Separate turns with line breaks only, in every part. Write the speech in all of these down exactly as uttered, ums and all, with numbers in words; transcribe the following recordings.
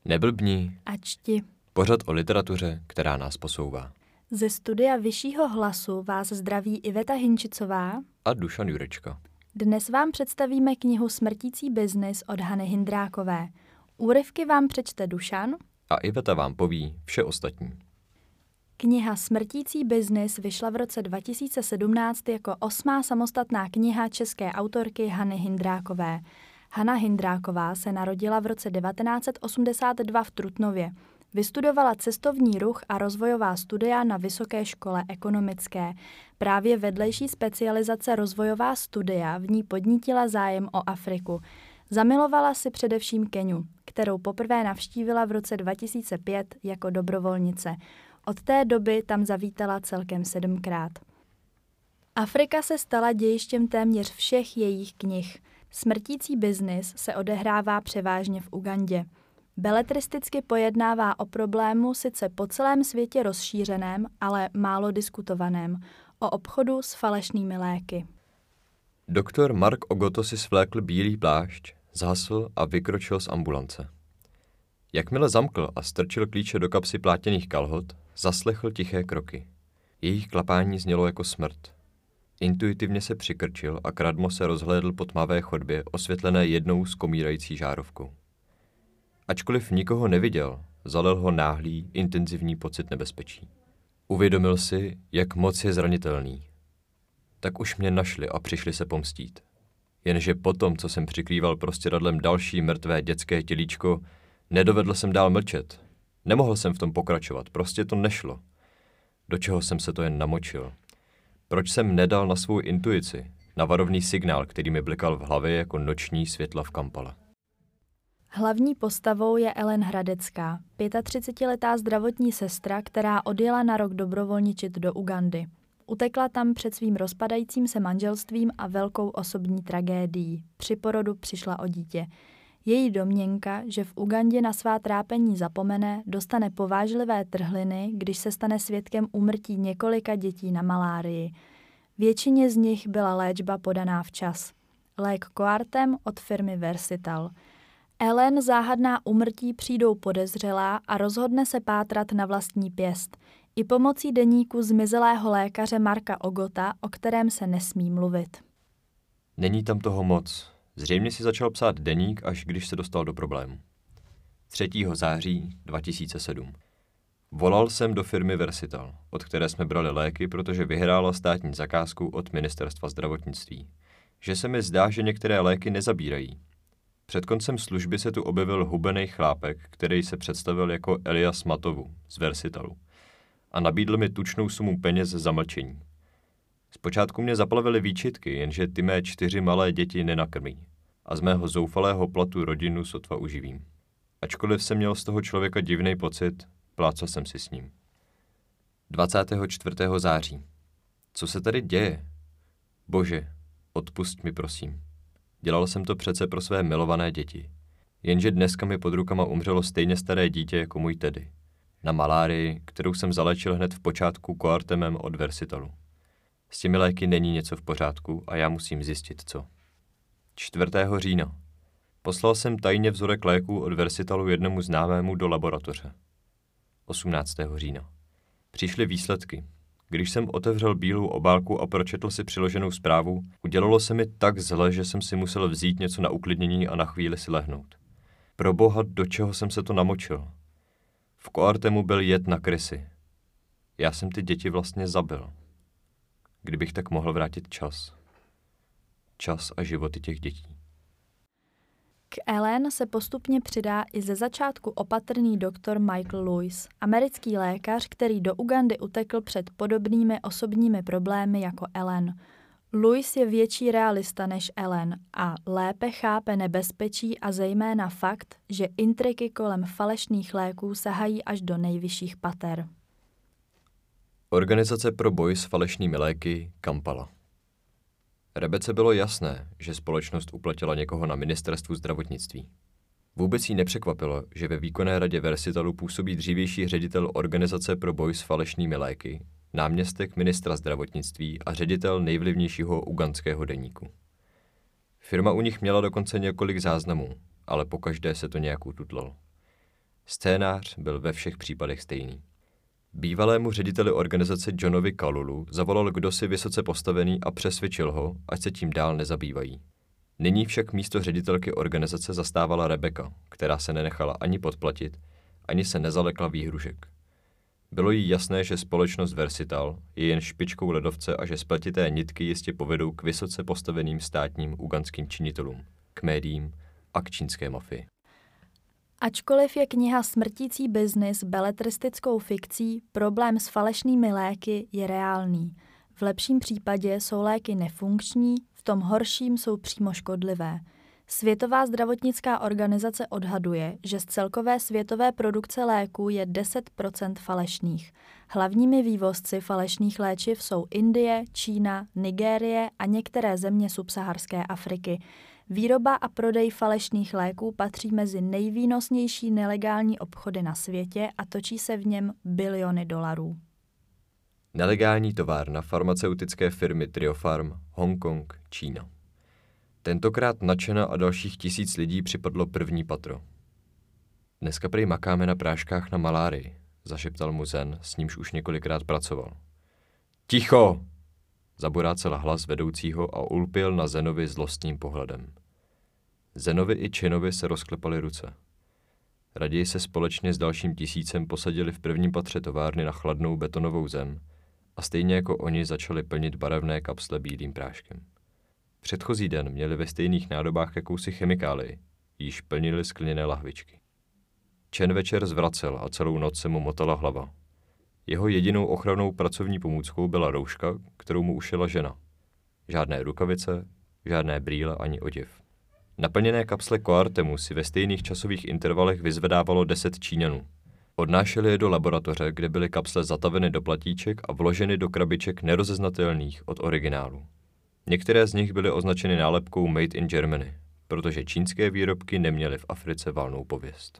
Neblbni.
A čti.
Pořad o literatuře, která nás posouvá.
Ze studia Vyššího hlasu vás zdraví Iveta Hinčicová
A Dušan Jurečka.
Dnes vám představíme knihu Smrtící biznis od Hany Hindrákové. Úryvky vám přečte Dušan
A Iveta vám poví vše ostatní.
Kniha Smrtící biznis vyšla v roce dva tisíce sedmnáct jako osmá samostatná kniha české autorky Hany Hindrákové. Hana Hindráková se narodila v roce devatenáct set osmdesát dva v Trutnově. Vystudovala cestovní ruch a rozvojová studia na Vysoké škole ekonomické. Právě vedlejší specializace rozvojová studia v ní podnítila zájem o Afriku. Zamilovala si především Keniu, kterou poprvé navštívila v roce dva tisíce pět jako dobrovolnice. Od té doby tam zavítala celkem sedmkrát. Afrika se stala dějištěm téměř všech jejich knih. Smrtící biznis se odehrává převážně v Ugandě. Beletristicky pojednává o problému sice po celém světě rozšířeném, ale málo diskutovaném, o obchodu s falešnými léky.
Doktor Mark Ogoto si svlékl bílý plášť, zhasl a vykročil z ambulance. Jakmile zamkl a strčil klíče do kapsy plátěných kalhot, zaslechl tiché kroky. Jejich klapání znělo jako smrt. Intuitivně se přikrčil a kradmo se rozhlédl po tmavé chodbě, osvětlené jednou skomírající žárovkou. Ačkoliv nikoho neviděl, zalil ho náhlý, intenzivní pocit nebezpečí. Uvědomil si, jak moc je zranitelný. Tak už mě našli a přišli se pomstít. Jenže potom, co jsem přikrýval prostěradlem další mrtvé dětské tělíčko, nedovedl jsem dál mlčet. Nemohl jsem v tom pokračovat, prostě to nešlo. Do čeho jsem se to jen namočil? Proč jsem nedal na svou intuici, na varovný signál, který mi blikal v hlavě jako noční světla v Kampale?
Hlavní postavou je Ellen Hradecká, třicetiletá zdravotní sestra, která odjela na rok dobrovolničit do Ugandy. Utekla tam před svým rozpadajícím se manželstvím a velkou osobní tragédií. Při porodu přišla o dítě. Její domněnka, že v Ugandě na svá trápení zapomene, dostane povážlivé trhliny, když se stane svědkem úmrtí několika dětí na malárii. Většině z nich byla léčba podaná včas. Lék Coartem od firmy Versital. Ellen záhadná úmrtí přijdou podezřelá a rozhodne se pátrat na vlastní pěst. I pomocí deníku zmizelého lékaře Marka Ogota, o kterém se nesmí mluvit.
Není tam toho moc. Zřejmě si začal psát deník, až když se dostal do problému. třetího září dva tisíce sedm. Volal jsem do firmy Versital, od které jsme brali léky, protože vyhrála státní zakázku od ministerstva zdravotnictví. Že se mi zdá, že některé léky nezabírají. Před koncem služby se tu objevil hubenej chlápek, který se představil jako Elias Matovu z Versitalu a nabídl mi tučnou sumu peněz za mlčení. Zpočátku mě zaplavily výčitky, jenže ty mé čtyři malé děti nenakrmí a z mého zoufalého platu rodinu sotva uživím. Ačkoliv jsem měl z toho člověka divný pocit, plácal jsem si s ním. dvacátého čtvrtého září. Co se tady děje? Bože, odpusť mi prosím. Dělal jsem to přece pro své milované děti. Jenže dneska mi pod rukama umřelo stejně staré dítě jako můj Teddy. Na malárii, kterou jsem zalečil hned v počátku Coartemem od Versitalu. S těmi léky není něco v pořádku a já musím zjistit, co. čtvrtého října. Poslal jsem tajně vzorek léků od Versitalu jednomu známému do laboratoře. osmnáctého října. Přišly výsledky. Když jsem otevřel bílou obálku a pročetl si přiloženou zprávu, udělalo se mi tak zle, že jsem si musel vzít něco na uklidnění a na chvíli si lehnout. Proboha, do čeho jsem se to namočil? V Coartemu byl jed na krysy. Já jsem ty děti vlastně zabil. Kdybych tak mohl vrátit čas. Čas a životy těch dětí.
K Ellen se postupně přidá i ze začátku opatrný doktor Michael Lewis, americký lékař, který do Ugandy utekl před podobnými osobními problémy jako Ellen. Lewis je větší realista než Ellen a lépe chápe nebezpečí a zejména fakt, že intriky kolem falešných léků sahají až do nejvyšších pater.
Organizace pro boj s falešnými léky Kampala. Rebece bylo jasné, že společnost uplatila někoho na ministerstvu zdravotnictví. Vůbec jí nepřekvapilo, že ve výkonné radě Versitalu působí dřívější ředitel Organizace pro boj s falešnými léky, náměstek ministra zdravotnictví a ředitel nejvlivnějšího ugandského deníku. Firma u nich měla dokonce několik záznamů, ale pokaždé se to nějak ututlalo. Scénář byl ve všech případech stejný. Bývalému řediteli organizace Johnovi Kalulu zavolal kdosi vysoce postavený a přesvědčil ho, ať se tím dál nezabývají. Nyní však místo ředitelky organizace zastávala Rebecca, která se nenechala ani podplatit, ani se nezalekla výhružek. Bylo jí jasné, že společnost Versital je jen špičkou ledovce a že spletité nitky jistě povedou k vysoce postaveným státním ugandským činitelům, k médiím a k čínské mafii.
Ačkoliv je kniha Smrtící biznis beletristickou fikcí, problém s falešnými léky je reálný. V lepším případě jsou léky nefunkční, v tom horším jsou přímo škodlivé. Světová zdravotnická organizace odhaduje, že z celkové světové produkce léků je deset procent falešných. Hlavními vývozci falešných léčiv jsou Indie, Čína, Nigérie a některé země subsaharské Afriky. Výroba a prodej falešných léků patří mezi nejvýnosnější nelegální obchody na světě a točí se v něm biliony dolarů.
Nelegální továrna farmaceutické firmy Triofarm, Hongkong, Čína. Tentokrát nadšena a dalších tisíc lidí připadlo první patro. Dneska prý makáme na práškách na malárii, zašeptal mu Zen, s nímž už několikrát pracoval. Ticho! Zaborácel hlas vedoucího a ulpěl na Zenovi zlostným pohledem. Zenovi i Chinovi se rozklepaly ruce. Raději se společně s dalším tisícem posadili v prvním patře továrny na chladnou betonovou zem a stejně jako oni začali plnit barevné kapsle bílým práškem. Předchozí den měli ve stejných nádobách jakousi chemikálii, již plnili skleněné lahvičky. Chen večer zvracel a celou noc se mu motala hlava. Jeho jedinou ochrannou pracovní pomůckou byla rouška, kterou mu ušila žena. Žádné rukavice, žádné brýle ani oděv. Naplněné kapsle Coartemu si ve stejných časových intervalech vyzvedávalo deset Číňanů. Odnášeli je do laboratoře, kde byly kapsle zataveny do platíček a vloženy do krabiček nerozeznatelných od originálu. Některé z nich byly označeny nálepkou Made in Germany, protože čínské výrobky neměly v Africe valnou pověst.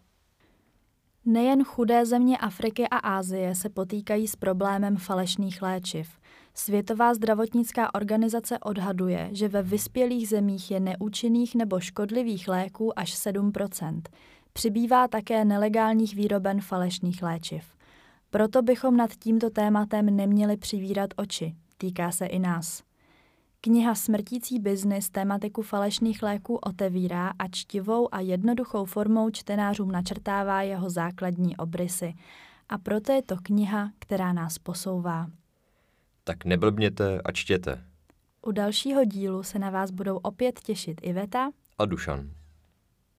Nejen chudé země Afriky a Asie se potýkají s problémem falešných léčiv. Světová zdravotnická organizace odhaduje, že ve vyspělých zemích je neúčinných nebo škodlivých léků až sedm procent. Přibývá také nelegálních výroben falešných léčiv. Proto bychom nad tímto tématem neměli přivírat oči. Týká se i nás. Kniha Smrtící biznis tématiku falešných léků otevírá a čtivou a jednoduchou formou čtenářům načrtává jeho základní obrysy. A proto je to kniha, která nás posouvá.
Tak neblbněte a čtěte.
U dalšího dílu se na vás budou opět těšit Iveta
a Dušan.